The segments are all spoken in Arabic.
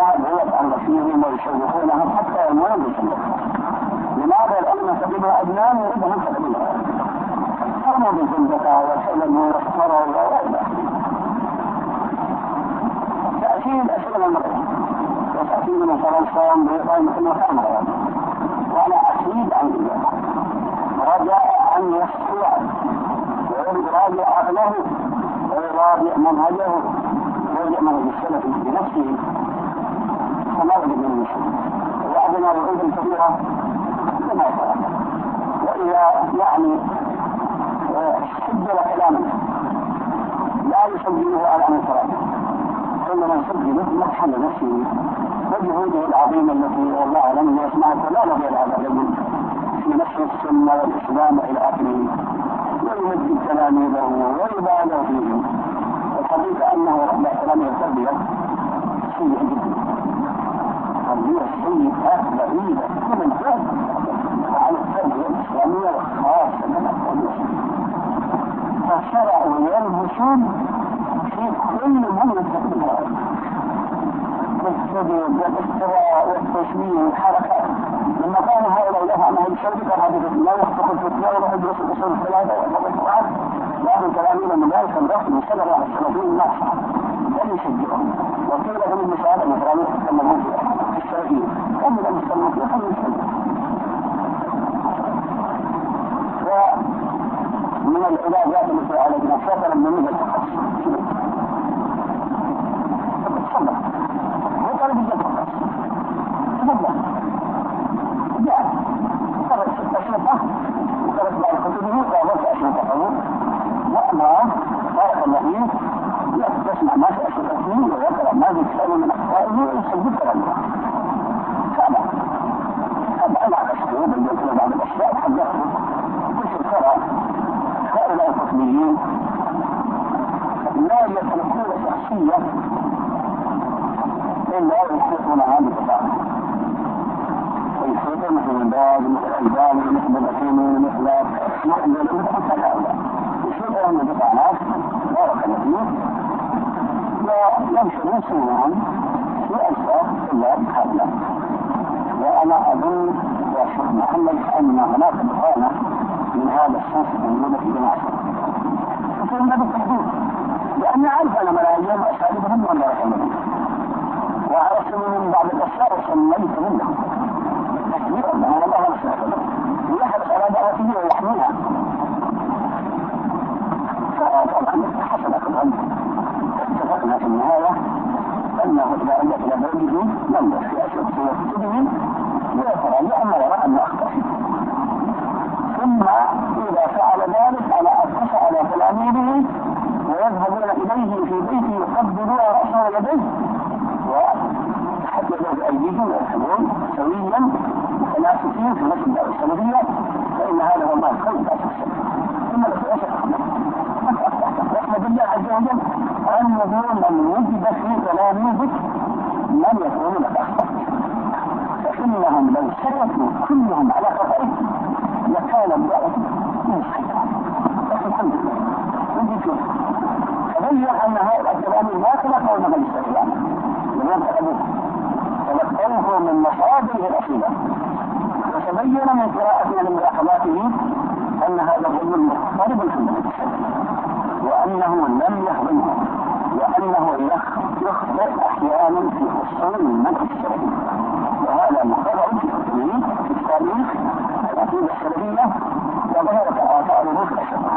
ويطعن فيهم ويشوهونهم حتى يموت بسنة. لماذا؟ لأن سبيل أدنان يريدهم تقليلا، قاموا بالزندقة والحلم والثرى وغيره. تأتي الأسئلة المرة وتأتي من فرنسا وبريطانيا مثل ما كان هذا، وأنا أكيد عن ذلك رجاء أن يستوعب ويراجع عقله ويراجع منهجه ويراجع منهج السلف بنفسه فما وجد من المشكلة. وعدنا وعودا كثيرة كما يفعل، وإذا يعني سجل كلاما لا يسجله على أن يتراجع، كل من سجله مدحا لنفسه وجهوده العظيمة التي والله لم يسمعها ولا نظير هذا الرجل في نشر السنة والإسلام إلى آخره، ويمد تلاميذه ويبالغ فيهم. الحقيقة أنه رب تلاميذ التربية سيء جدا، تربية سيئة بعيدة كل الفرد عن التربية الإسلامية وخاصة التربية. فشرعوا يلبسون في كل من يستقبلها بالسبب والاستراء والتشميل والحركات. لما كان هؤلاء يفعلون الشرك كان لا يخطط الفتنة ولا يدرس الأصول الثلاثة ويحفظ القرآن، لكن كلامنا من ذلك الرسل صلى الله عليه وسلم الناس لم يشجعهم. وقيل لهم المثال مثلا يتكلمون في السلفيين كم من المسلمين يقول المسلمين. ومن العلاجات التي عالجنا شكرا من مثل تفضل وقال بالجبر تفضل جاء قرأت 6 أشرطة وقرأت بعض كتبه وقرأت أشرطة وأنا بارك الله فيه يسمع ما في أشرطته ويقرأ ما في كتابه من أخطائه ويسجد كلامه فأنا أنا أشكره بيجب له بعض الأشياء حدثته كيف ترى هؤلاء الحكميين لا يتركون شخصية إلا يحيطونها بتفاعل ويحيطون مثل الباب مثل الألبان مثل الأثيمين مثل هؤلاء يحيطون بتفاعلات بارك الله وينشرون سنهم في أجزاء إلا هؤلاء. وأنا أظن يا شيخ محمد أن هناك بطانة من هذا الصنف موجودة في جماعة وفي هذا التحديد، لأني أعرف أنا ملايين وأساليبهم من بارك الله وعرفت من بعض الأشياء وسميت منهم تكبيرا لأن الله رسول ويحرص على دعوته ويحميها. فطبعا حصلت الأمر اتفقنا في النهاية أنه إذا أجت إلى بلده ننظر في أشياء وكتبه ويتراجع أما يرى أن أخطأ، ثم إذا فعل ذلك على أسس على تلاميذه ويذهبون إليه في بيته يقبلون رأسه ويديه وحتى يجب أيديهم ويحبون سويا متناسقين في نفس الدعوة السلفية، فإن هذا هو ما يخلق أساسا. ثم في أساس رحمة الله عز وجل أنه من وجد في تلاميذك لم يكونوا لك أخطأ، فإنهم لو سكتوا كلهم على خطئه لكان الدعوة مستحيلة. الحمد لله وجدوا تبين أن هؤلاء التلاميذ ما تلقوا من الاستسلام لمن تلقوه من مصادره الأصيلة، وتبين من قراءتنا لملاحظاته أن هذا الرجل مضطرب في المنهج وأنه لم يهضمه وأنه يخطئ أحيانا في أصول المنهج السلفي، وهذا مقرر في التاريخ العقيدة السلفية وظهرت آثاره في الأشياء.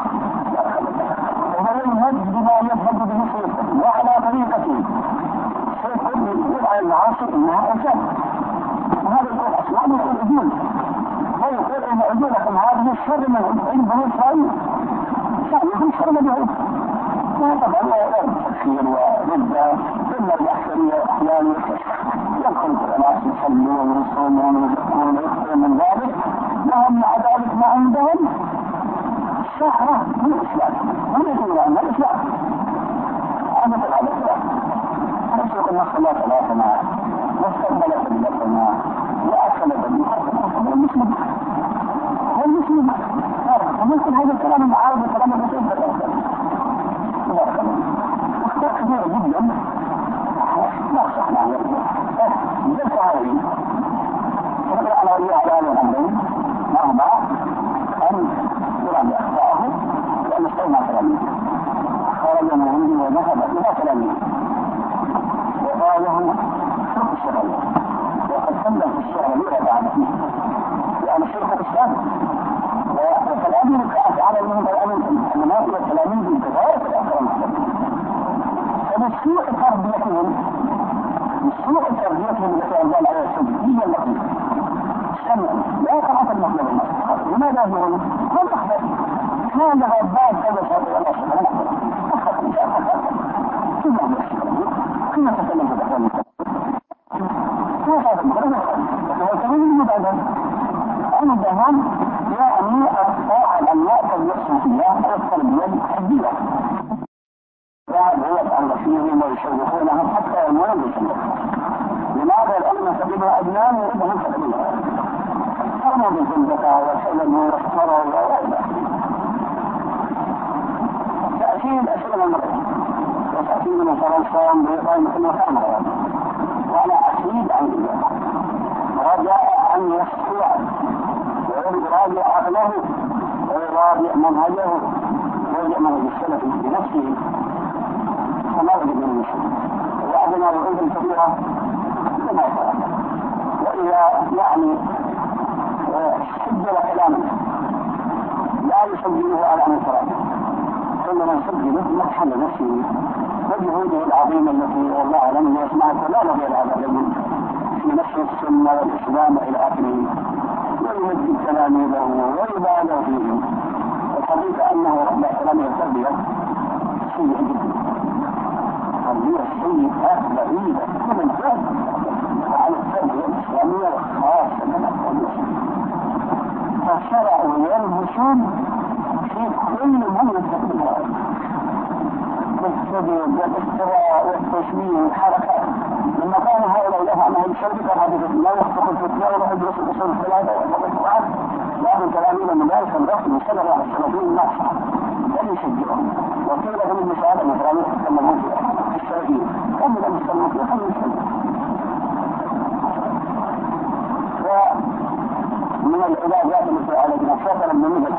وهو يذهب بما يذهب به سيكون وعلى طريقته سيكون يقول على المعاصر إنها أوجاد، وهذا يقول أصلا يقول أجول ويقول إن أجولكم هذه الشر من عنده إسرائيل شأنهم شر مجهول. وطبعا لا يرد تكفير وردة إلا الأحسنية أحيانا يدخل في الناس يصلون ويصومون ويذكرون ويخطئون من ذلك، وهم مع ذلك ما عندهم شعرة من الإسلام هم يقولون أن الإسلام هذا في هذا الكلام نسلك النص الله ثلاثنا واستقبل قبلتنا وأكل بالمحرم والمسلم والمسلم وممكن هذا الكلام المعارض وكلام الرسول صلى الله عليه وسلم أخطاء كثيرة جدا لا صح معه مثل هذه فنقرأ على وجه هذا الأمرين مهما أن يراجع أخطاءه لأن استمع كلامه خرج من عندي وذهب إلى كلامه وقال له شوف الشغل وقد كلم في الشعر لي بعد فيه لأن الشيخ الإسلام وكلامه كأفعال منهم العلماء والتلاميذ الكبار والأكرم فبسوء تربيتهم التي أنزل على السجن هي المطلوب السمع لا يقرأ المطلوب المطلوب لماذا يقولون؟ ما تخبر هذا غباد كذا شاطئ الله سبحانه كما تكلم في الأحوال عندهم يعني الطاعة الأنواع الصوفية أو التربية الحدية وعدوية عن فيهم ويشوفونهم حتى يمون بسنة لماذا؟ لأن سبيلها أبنان يريدهم سبيلها فرموا بالزنبة والحلم والصرى وغيرها تأتي الأسئلة المرة وتأتي من فرنسا وبريطانيا مثل مكان هذا وأنا أكيد عن ذلك رجاء أن يستطيع ويراجع عقله ويراجع منهجه ويراجع منهج السلف بنفسه فما وجد من المشكلة وأبنى وعود كبيرة لما يفعل وإذا يعني سجل كلاما لا يسجله على أن يتراجع كل من سجله مدحا لنفسه وجهوده العظيمة التي والله لم يسمعك ولا نظير هذا الرجل في نفس السنة والإسلام إلى آخره ويمد تلاميذه ويبالغ فيه الحقيقة أنه رب تلاميذ التربية سيء جدا تربية سيئة بعيدة كل الجهد عن التربية الإسلامية وخاصة من التربية فالشرع يلبسون في كل من يستطيع بالسجود والاستواء والتشميل والحركات لما كان هؤلاء له عنه الشرك كالحديث لا يخطق الفتنة ولا يدرس الأصول الثلاثة ويحفظ القرآن لأن كلامنا من ذلك الرسل صلى الله عليه وسلم ناصح بل يشجعهم وقيل من المساعدة المفرانية تتكلمون في السلفية كم من المسلمين يخلوا يسلمون ومن العلاجات التي عالجنا شكرا من مدى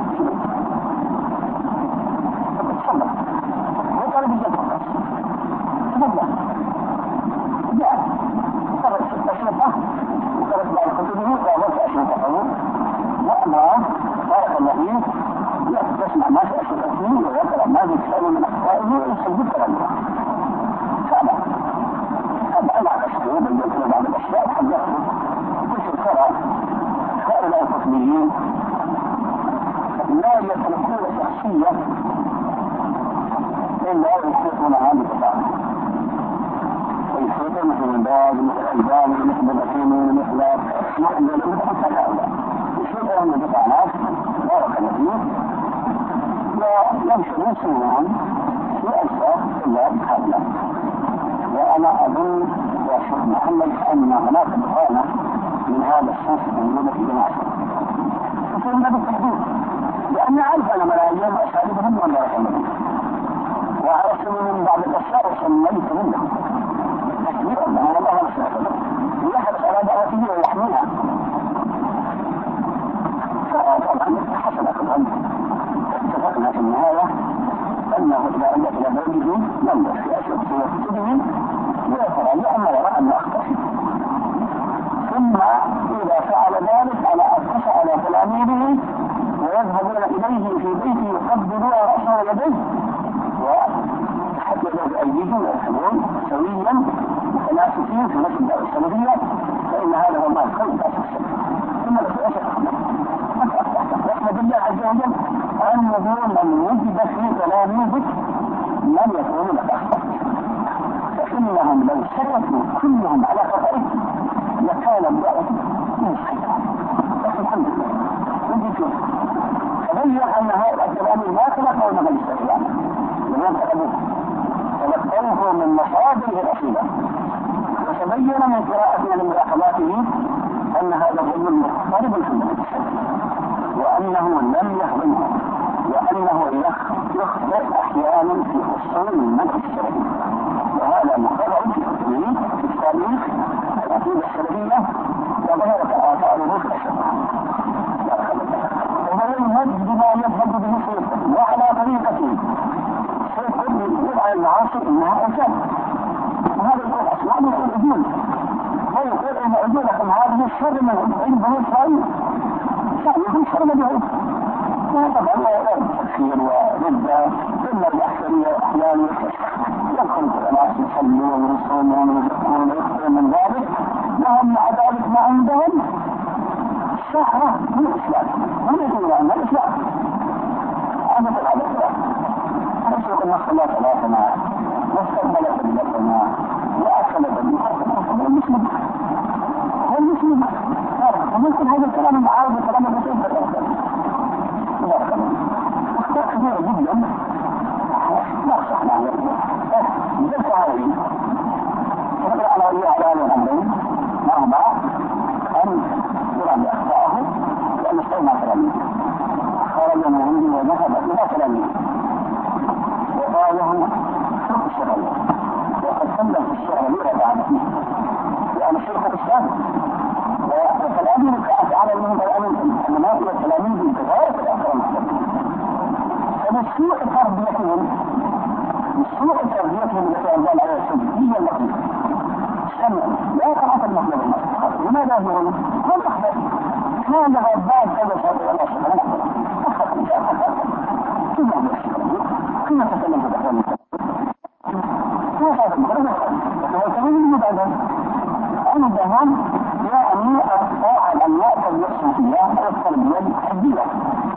التخصص وطلب الجبهة تفضل جاء طلب أشرطة وطلب بعض كتبه وضعت أشرطة وأمره بارك الله فيه يسمع ما في أشرطته ويقرأ ما في كتابه من أخطائه ويسجد كلامه كما أنا على الشعوب اللي يقول بعض الأشياء حدثه كيف ترى هؤلاء الحكميين لا يتركون شخصية إلا يحيطون هذه الطبعة ويحيطون في الباب مثل الألبان مثل الأثيمين مثل هؤلاء يحيطون بطعنات بارك الله ويمشون سنهم في أسباب إلا هؤلاء وأنا أظن يا شيخ محمد أن هناك بطانة من هذا الصنف موجودة في جماعة فإن بالتحديد لأني عارف أنا ملايين وأساليبهم من بارك الله وعرفت من بعض الأشياء وسميت منهم تكبيرا أنا الله نسأله ويحرص على دعوته ويحميها فطبعا حسب الأمر اتفقنا في النهاية أنه إذا أدت إلى بلده ننظر في أشياء كتبه ويتراجع ما يرى أن أخطأ ثم إذا فعل ذلك على أسس على تلاميذه ويذهبون إليه في بيته يقبلون رأسه يديه وحتى لو أيديهم ويحبون سويا متناسقين في نفس الدعوة السلفية فإن هذا هو ما يكون ثم لا شك واحمد الله عز وجل أن من وجد في تلاميذك لم يكونوا لك أخطأ فإنهم لو سكتوا كلهم على خطئه لكان الدعوة مشكلة لكن الحمد لله وجدوا تبين أن هؤلاء التلاميذ ما تلقوا من الاستخدام لم ينتقلوه تلقوه من مصادره الأصيلة وتبين من قراءتنا لملاحظاته أن هذا الرجل مضطرب في المنهج وأنه لم يهضمه وأنه يخطئ أحيانا في أصول المنهج الشرعي وهذا مقرر في التاريخ التربية وظهرت آثار الرشد وهو المجد بما يذهب به سيكون وعلى طريقته سيكون يقول على المعاصي إنها أجل وهذا يقول أسماء يقول أجول ويقول إن أجولكم هذه الشر من عنده شيء يقول شر من عنده طبعا تكفير وردة ثم الأحسنية أحيانا يدخل الناس يصلون ويصومون ويزكون ويكثرون من ذلك وهم مع ذلك ما عندهم شهرة من الإسلام هم يقولون عن الإسلام هذا هذا الإسلام نسلك النص الله ثلاثنا واستقبل قبلتنا وأكل قبلتنا هو المسلم هو المسلم وممكن هذا الكلام المعارض وكلام الرسول صلى الله عليه وسلم اختار كبيرة جدا لا صح لا مثل هذه تقرأ على الله على الأمرين أربعة أن يراجع أخطاءه لأن استمع كلامه خرج من عندي وذهب إلى كلامه وقالهم شرك الشرعي وقد سمى في الشرع يرجع فيه لأن شرك الإسلام وكلامه على العلماء والتلاميذ الكبار في الأكرام فبسوء تربيتهم التي أنزل عليها السنة هي التي سمع لا تعطى المطلوب المصلحة لماذا يقولون؟ هم أحباب كان غبان كذا شيء ولا شيء ولا كما تكلم في الأحوال هذا المغرب وهو كمان المبادر عندهم يعني الطاعة أن يأخذ الصوفية والتربية الحدية